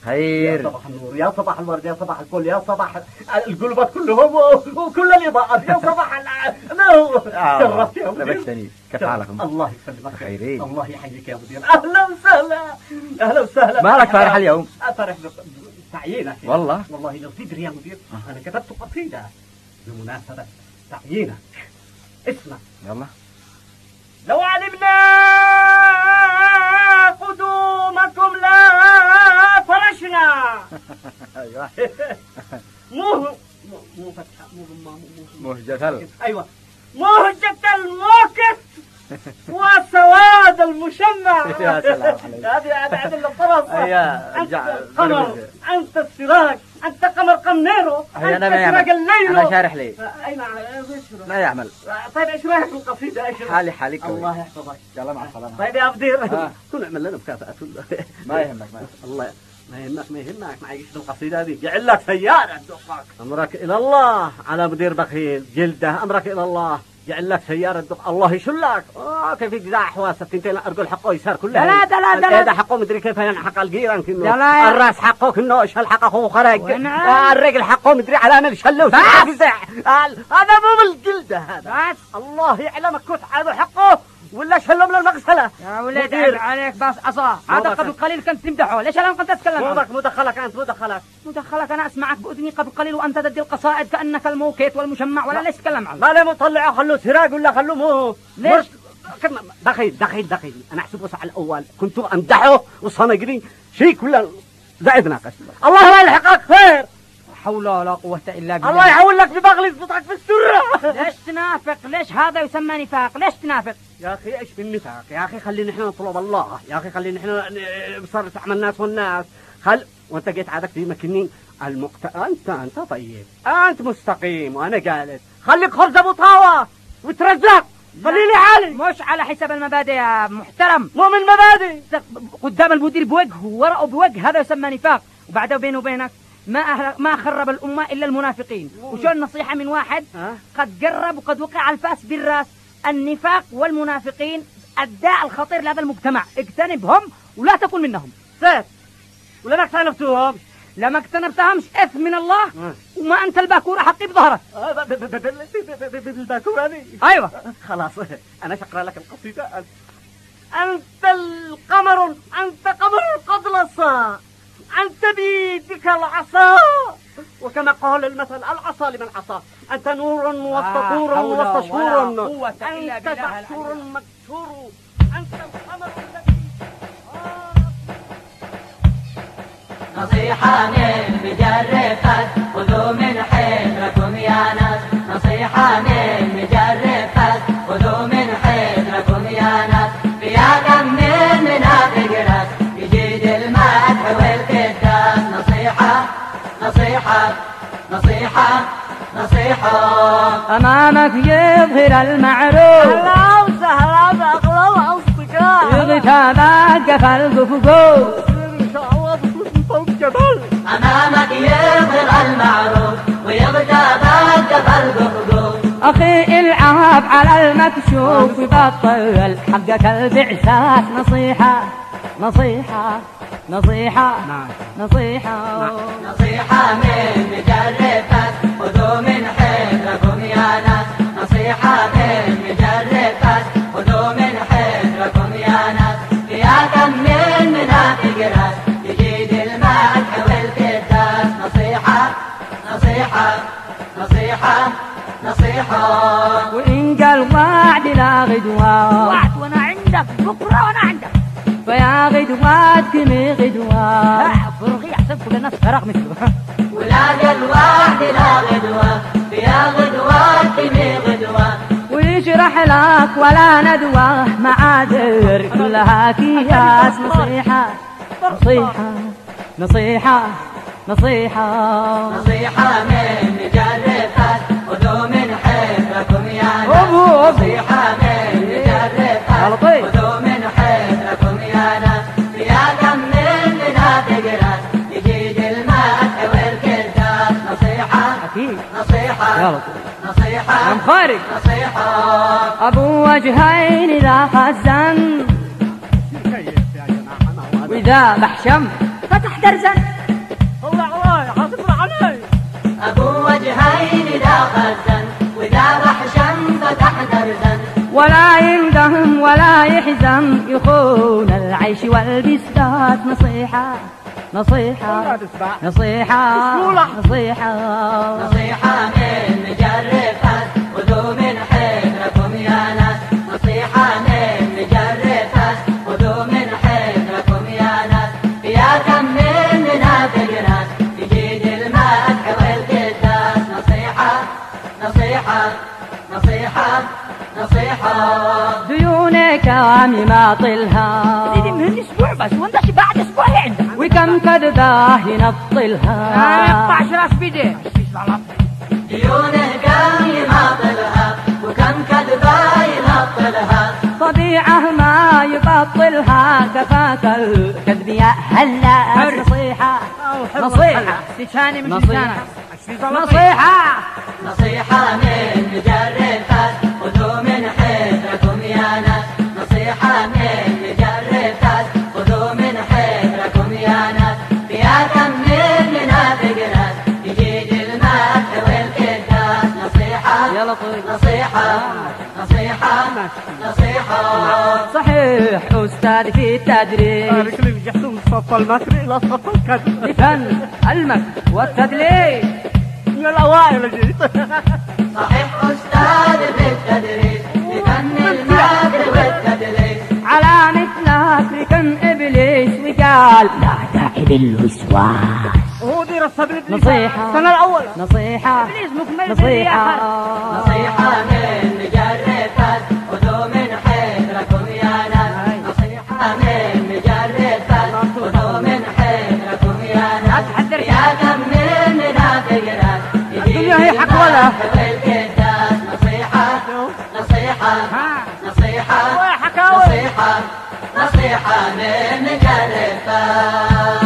خير. يا صباح النور، يا صباح الورد، يا صباح الفل، يا صباح القلوبات كلهم وكل الإضاءات، يا صباح شرفت يا مدير. لبستني. كيف حالكم؟ الله يسلمك. خيرين. الله يحييك يا مدير. أهلا وسهلا. أهلا وسهلا. مالك فارح اليوم؟ فرح تعيينك. والله لو تدري يا مدير أنا كتبت قصيدة بمناسبة تعيينك. اسمع. يلا. لو علمنا قدومكم لا فرشنا. ايوه. مو فتحة مهجة. ايوه، مهجة الموقف وسواد المشمع. يا سلام عليك. هذه الطرف. انت قمر، انت السراج، انت قمر قمنيرو، انت سراج الليل. انا شارح لي. اي نعم. ما يعمل. طيب ايش رايك بالقصيدة؟ حالي حالك. الله يحفظك. يلا مع السلامة. طيب يا بدير كن اعمل لنا مكافأة. ما يهمك. الله ما يهمك معيش القصيدة هذه. جعل لك سيارة تدقك. أمرك إلى الله على مدير بخيل جلده. أمرك إلى الله. جعل لك سيارة تدق. الله يشلك. كيف يجزع حواسك انت أرجل حقه يسار كلها. لا هذا حقه مدري كيف ينحق الجيران كنه. الراس حقه كنه شل حقه خرج. الرجل حقه مدري علامة شلوش. هذا مو بالجلده هذا. الله يعلمك كنت هذا حقه ولا شلهم للمغسلة. يا ولد عيب عليك بس عصا. هذا قبل قليل كنت تمدحه، ليش الآن كنت تتكلم عنه؟ مدخلك أنت. مدخلك أنا أسمعك بأذني قبل قليل وأنت تدي القصائد كأنك الموكيت والمشمع ولا ليش تتكلم عنه؟ ما ليه مطلعه خلوه سراج ولا خلوه مو ليش؟ دخيل أنا أحسبه على الأول كنت أمدحه وصنقري شيء كله زائد ناقص. الله ما يلحقك خير. حول ولا قوة إلا بالله. الله يحول لك ببغل يضبطك في السرة. ليش تنافق؟ ليش هذا يسمى نفاق؟ ليش تنافق؟ يا أخي إيش بالنفاق؟ يا أخي خلينا إحنا نطلب الله. يا أخي خلينا إحنا بصرف عمل الناس والناس. وأنت جيت عادك في مكنين أنت طيب. أنت مستقيم وأنا جالس. خليك خرز أبو طاوة وترزق. خليني حالي. مش على حساب المبادئ يا محترم. مو من مبادئ. قدام المدير بوجه وورقه بوجه، هذا يسمى نفاق. وبعده بينه وبينك ما خرب الأمة إلا المنافقين. وشو النصيحة من واحد قد جرب وقد وقع الفاس بالراس. النفاق والمنافقين الداء الخطير لهذا المجتمع، اجتنبهم ولا تكن منهم. سيد ولا ما اقتنبتوهم؟ لا ما اقتنبتهمش إثم من الله. وما أنت الباكورة حقي بظهرك. بالباكورة دي؟ أيوة. خلاص أنا شقرأ لك القصيدة. أنت القمر، أنت قمر قد لصى، أنت بيدك العصا، وكما قال المثل العصا لمن عصى. أنت نور وسط طور وسط شور، أنت دحشور مكسور، أنت القمر الذي نصيحة من مجرفات خذوا من حذركم يا ناس. نصيحة من مجرفات خذوا من حذركم يا ناس. فيها كم من منافق راس يجيد المدح والكداس. نصيحة أمامك يظهر المعروف. أهلا وسهلا بأغلى الأصدقاء. يغتابك فالقفقوف. إن شاء الله بكون فوق جبل. أمامك يظهر المعروف ويغتابك فالقفقوف. أخي العاب على المكشوف وبطل حقك البعثات. نصيحة من مجرفات خذوا من حذركم يا ناس. نصيحة من مجرفات خذوا من حذركم يا ناس. فيها كم من منافق راس يجيد المدح والكداس. نصيحة وإن قال وعد لا غدوة. وعد وأنا عندك بكرة وأنا عندك. فيا غدوات كمي غدوة. فرغي أحسب كل الناس فرغ مثله. ولا قال وعد لا غدوة. فيا غدوات كمي غدوة. ويشرح لك ولا ندوة معاذر كلها كياس. نصيحة من مجرفات خذوا من حذركم يا ناس. نصيحة من مجرفات خذوا من حذركم يا ناس. فيها كم من منافق راس يجيد المدح والكداس. نصيحة يا مخارج. أبو وجهين إذا خزن وإذا بحشم فتح درزا. وجهين داخل زن وإذا بحشم فتح درزن ولا يندم ولا يحزن يخون العيش والبسات نصيحة نصيحة نصيحة نصيحة نصيحة من مجرفات خذوا من حذركم يا ناس نصيحة من مجرفات خذوا من حذركم يا ناس يا كم من منافق ناس يجيد المدح والقداس نصيحة نصيحة نصيحة نصيحة ديونك ما طلها سيدي من اسبوع بس وانت بعد اسبوع عندك وكم كذبة ينطلها يقطع راس بيديه ديونه كم يماطلها وكم كذبة ينطلها صديعة ما يبطلها كفاك الكذب يا هلا نصيحة نصيحة تشاني من نصيحة لسانك نصيحة نصيحة من مجرفات خذوا من حذركم يا ناس نصيحة من مجرفات خذوا من حذركم يا ناس يا كم من منافق ناس يجيد المدح والقداس نصيحة يا لطيف نصيحة نصيحة نصيحة صحيح أستاذ في التدريس رجل الجحدون صف المصري إلى صف الكذب لفن المك والتدليس من الأوائل جيت صحيح أستاذ في التدريس لفن المكر والتدليس على مثلك ركن إبليس وقال لا داعي للوسواس هو دي رسب لي نصيحة السنة الأولى نصيحة ابليس مكمل نصيحة نصيحة من مجرفات خذوا من حذركم يا ناس نصيحة من مجرفات خذوا من حذركم يا ناس يا كم من منافق ناس الدنيا هي حق ولا والقداس نصيحة نصيحة نصيحة حكاوي نصيحة نصيحة من مجرفات